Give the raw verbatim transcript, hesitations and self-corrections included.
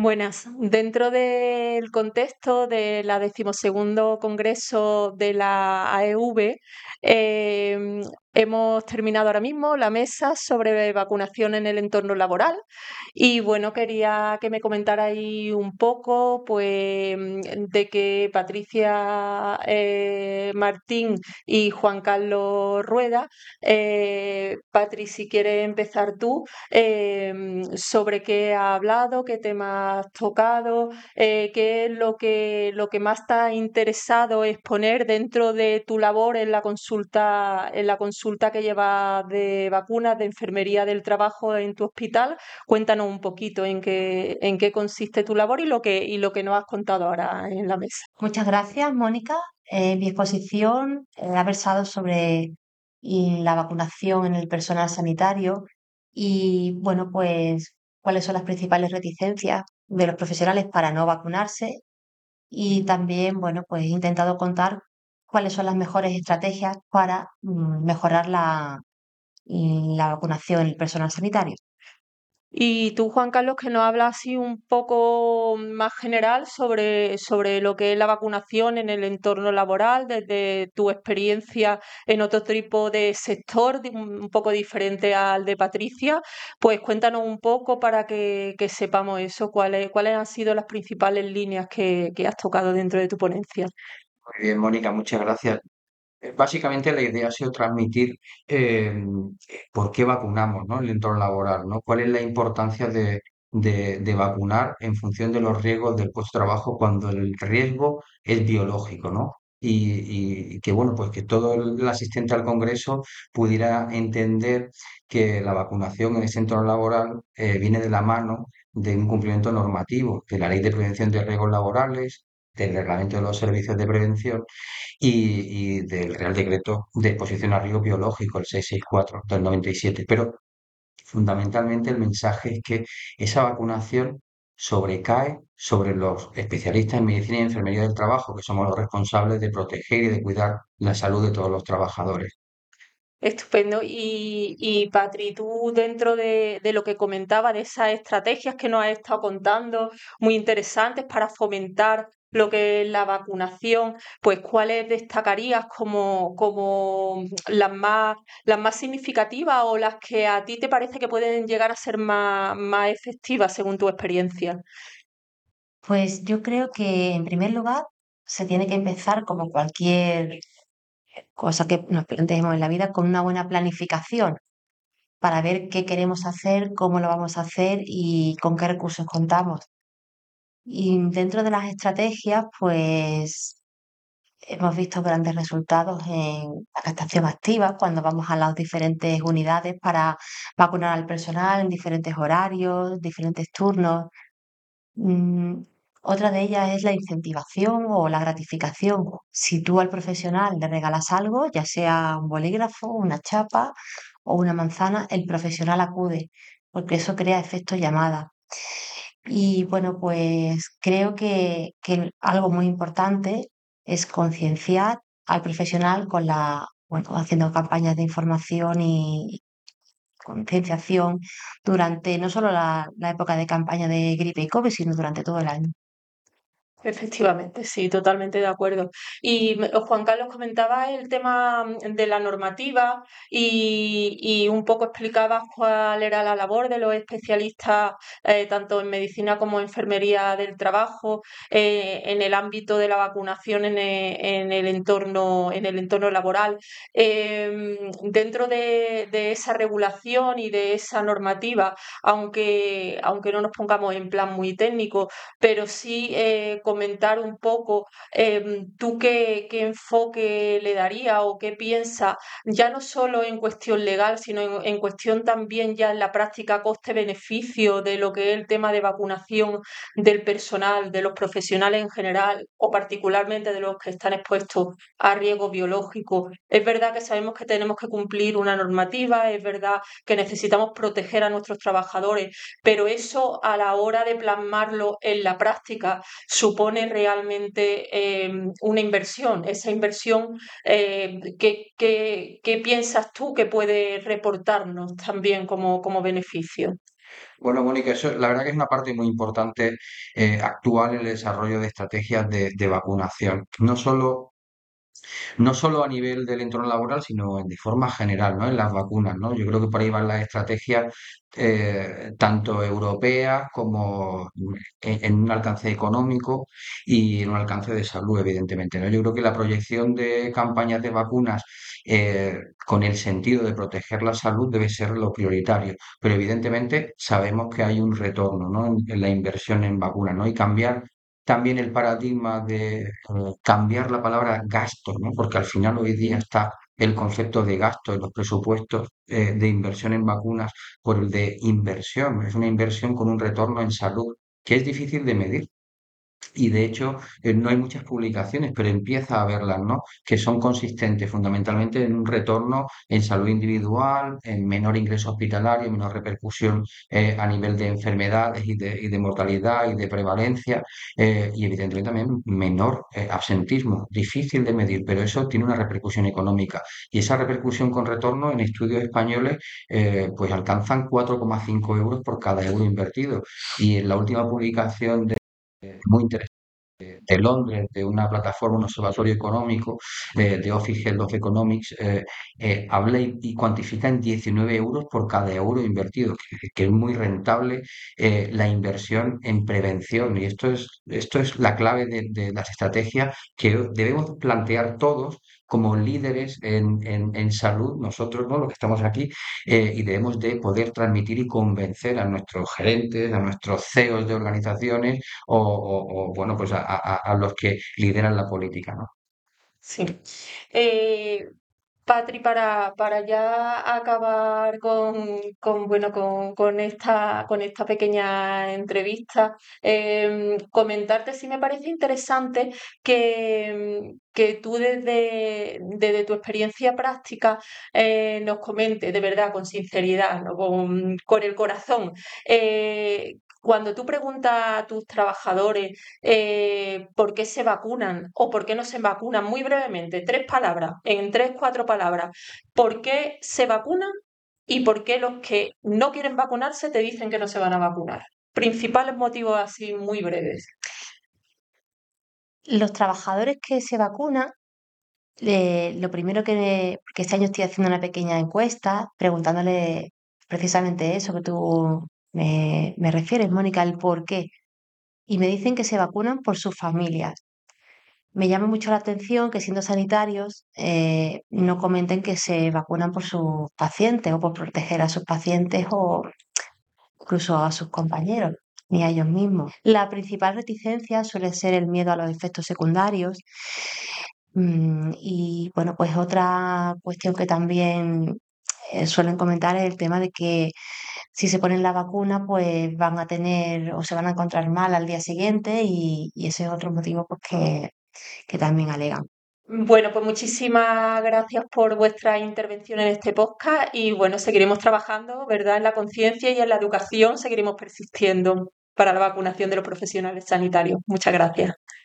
Buenas. Dentro del contexto de la decimosegundo Congreso de la A E V, eh, hemos terminado ahora mismo la mesa sobre vacunación en el entorno laboral y bueno, quería que me comentarais un poco pues, de que Patricia eh, Martín y Juan Carlos Rueda, eh, Patri, si quieres empezar tú, eh, sobre qué ha hablado, qué temas has tocado, eh, qué es lo que, lo que más te ha interesado exponer dentro de tu labor en la consulta, en la consulta que llevas de vacunas, de enfermería del trabajo en tu hospital. Cuéntanos un poquito en qué, en qué consiste tu labor y lo que, y lo que nos has contado ahora en la mesa. Muchas gracias, Mónica. Eh, mi exposición eh, ha versado sobre y la vacunación en el personal sanitario y, bueno, pues cuáles son las principales reticencias de los profesionales para no vacunarse y también, bueno, pues he intentado contar cuáles son las mejores estrategias para mm, mejorar la, la vacunación en el personal sanitario. Y tú, Juan Carlos, que nos hablas así un poco más general sobre, sobre lo que es la vacunación en el entorno laboral, desde tu experiencia en otro tipo de sector, di- un un poco diferente al de Patricia, pues cuéntanos un poco para que, que sepamos eso, cuáles, cuáles han sido las principales líneas que, que has tocado dentro de tu ponencia. Muy bien, Mónica, muchas gracias. Eh, Básicamente la idea ha sido transmitir eh, por qué vacunamos, ¿no? En el entorno laboral, ¿no? ¿Cuál es la importancia de, de- de vacunar en función de los riesgos del puesto de trabajo cuando el riesgo es biológico, ¿no? Y, y que bueno, pues que todo el asistente al Congreso pudiera entender que la vacunación en ese entorno laboral eh, viene de la mano de un cumplimiento normativo, de la Ley de Prevención de Riesgos Laborales, del Reglamento de los Servicios de Prevención y, y del Real Decreto de Exposición a Riesgo Biológico, el seiscientos sesenta y cuatro del noventa y siete. Pero fundamentalmente el mensaje es que esa vacunación sobrecae sobre los especialistas en medicina y enfermería del trabajo, que somos los responsables de proteger y de cuidar la salud de todos los trabajadores. Estupendo. Y, y Patri, tú dentro de, de lo que comentaba, de esas estrategias que nos has estado contando, muy interesantes para fomentar lo que es la vacunación, pues ¿cuáles destacarías como, como las más, las más significativas o las que a ti te parece que pueden llegar a ser más, más efectivas según tu experiencia? Pues yo creo que en primer lugar se tiene que empezar como cualquier cosa que nos planteemos en la vida con una buena planificación para ver qué queremos hacer, cómo lo vamos a hacer y con qué recursos contamos. Y dentro de las estrategias, pues hemos visto grandes resultados en la captación activa cuando vamos a las diferentes unidades para vacunar al personal en diferentes horarios, diferentes turnos. Mm, Otra de ellas es la incentivación o la gratificación. Si tú al profesional le regalas algo, ya sea un bolígrafo, una chapa o una manzana, el profesional acude, porque eso crea efecto llamada. Y bueno, pues creo que, que algo muy importante es concienciar al profesional con la, bueno, haciendo campañas de información y concienciación durante no solo la, la época de campaña de gripe y COVID, sino durante todo el año. Efectivamente, sí, totalmente de acuerdo. Y me- Juan Carlos comentaba el tema mm, de la normativa y, y un poco explicaba cuál era la labor de los especialistas, eh, tanto en medicina como enfermería del trabajo, eh, en el ámbito de la vacunación en e- en el, entorno, en el entorno laboral. Em, dentro de, de esa regulación y de esa normativa, aunque, aunque no nos pongamos en plan muy técnico, pero sí eh, comentar un poco em, tú qué, qué enfoque le darías o qué piensas, ya no solo en cuestión legal, sino en, en cuestión también ya en la práctica coste-beneficio de lo que es el tema de vacunación del personal, de los profesionales en general o particularmente de los que están expuestos a riesgo biológico. Es verdad que sabemos que tenemos que cumplir una normativa, es verdad que necesitamos proteger a nuestros trabajadores, pero eso a la hora de plasmarlo en la práctica supone realmente eh, una inversión. Esa inversión, eh, ¿qué, qué- qué piensas tú que puede reportarnos también como, como beneficio? Bueno, Mónica, eso la verdad que es una parte muy importante eh, actual en el desarrollo de estrategias de, de vacunación. No solo no solo a nivel del entorno laboral, sino de forma general, ¿no? En las vacunas, ¿no? Yo creo que por ahí van las estrategias eh, tanto europeas como en, en un alcance económico y en un alcance de salud, evidentemente, ¿no? Yo creo que la proyección de campañas de vacunas eh, con el sentido de proteger la salud debe ser lo prioritario, pero evidentemente sabemos que hay un retorno, ¿no? en, en la inversión en vacunas, ¿no? Y cambiar también el paradigma de eh, cambiar la palabra gasto, ¿no? Porque al final hoy día está el concepto de gasto en los presupuestos eh, de inversión en vacunas por el de inversión. Es una inversión con un retorno en salud que es difícil de medir. Y de hecho, eh, no hay muchas publicaciones, pero empieza a haberlas, ¿no? Que son consistentes fundamentalmente en un retorno en salud individual, en menor ingreso hospitalario, menor repercusión eh, a nivel de enfermedades y de, y de mortalidad y de prevalencia, eh, y evidentemente también menor eh, absentismo, difícil de medir, pero eso tiene una repercusión económica. Y esa repercusión con retorno en estudios españoles, eh, pues alcanzan cuatro coma cinco euros por cada euro invertido. Y en la última publicación de muy interesante de Londres, de una plataforma, un observatorio económico, de, de Office Health of Economics, eh, eh, habla y, y cuantifica en diecinueve euros por cada euro invertido, que, que es muy rentable eh, la inversión en prevención. Y esto es, esto es la clave de, de las estrategias que debemos plantear todos como líderes en, en, en salud, nosotros, ¿no? Los que estamos aquí, eh, y debemos de poder transmitir y convencer a nuestros gerentes, a nuestros C E Os de organizaciones o, o- o, bueno, pues a, a- a los que lideran la política, ¿no? Sí. Eh, Patri, para, para ya acabar con, con, bueno, con, con esta, con esta pequeña entrevista, em, comentarte si me parece interesante que, em, que tú desde, desde tu experiencia práctica eh, nos comentes, de verdad, con sinceridad, ¿no? con, con el corazón. eh, Cuando tú preguntas a tus trabajadores eh, por qué se vacunan o por qué no se vacunan, muy brevemente, tres palabras, en tres, cuatro palabras, ¿por qué se vacunan y por qué los que no quieren vacunarse te dicen que no se van a vacunar? Principales motivos así muy breves. Los trabajadores que se vacunan, eh, lo primero que, porque este año estoy haciendo una pequeña encuesta preguntándole precisamente eso que tú me, me refieres, Mónica, el por qué. Y me dicen que se vacunan por sus familias. Me llama mucho la atención que siendo sanitarios eh, no comenten que se vacunan por sus pacientes o por proteger a sus pacientes o incluso a sus compañeros ni a ellos mismos. La principal reticencia suele ser el miedo a los efectos secundarios. Mm, y bueno, pues otra cuestión que también eh, suelen comentar es el tema de que si se ponen la vacuna, pues van a tener o se van a encontrar mal al día siguiente y, y ese es otro motivo pues, que, que también alegan. Bueno, pues muchísimas gracias por vuestra intervención en este podcast y bueno, seguiremos trabajando, ¿verdad?, en la conciencia y en la educación, seguiremos persistiendo para la vacunación de los profesionales sanitarios. Muchas gracias.